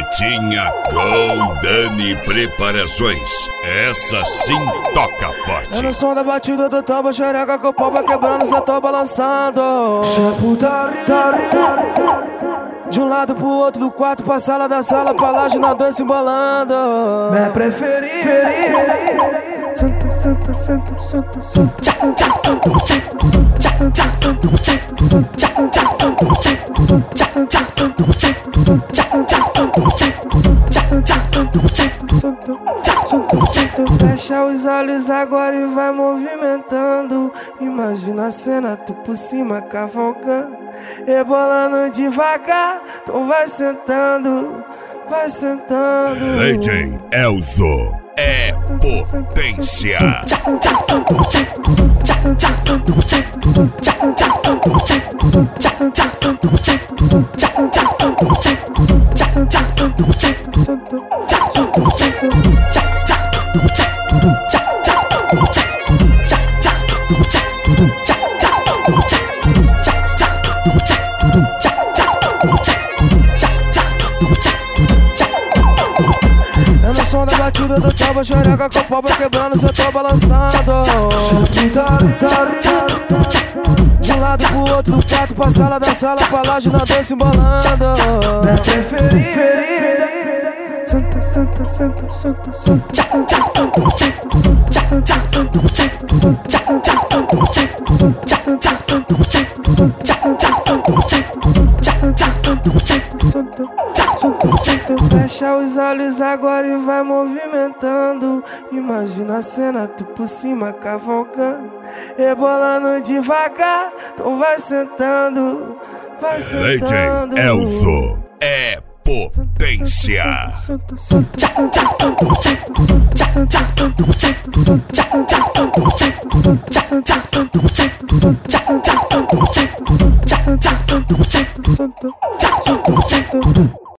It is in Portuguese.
Pretinha Goldani Preparações. Essa sim toca forte. É no som da batida do tambo, xereca que o pau vai quebrando, cê tô balançando. De um lado pro outro, do quarto pra sala, da sala pra laje, nós dois se embolando. Minha preferida. Santa, santa, santa, santa, santa, santa, santa, fecha os olhos agora e vai movimentando. Imagina a cena, tu por cima cavalgando, rebolando devagar. Então vai sentando, vai sentando. DJ Elzo é potência. É no som da batida do tambo, xereca com o pau vai quebrando, cê tô balançando. De um lado pro outro, do quarto pra sala, da sala pra laje, nós dois se embolando. Minha preferida. Santa, santa, santa, santa, santa, santa, santa, santa, fecha os olhos agora e vai movimentando. Imagina a cena, tu por cima cavalgando, rebolando devagar. Então vai sentando, vai sentando. DJ Elzo é potência.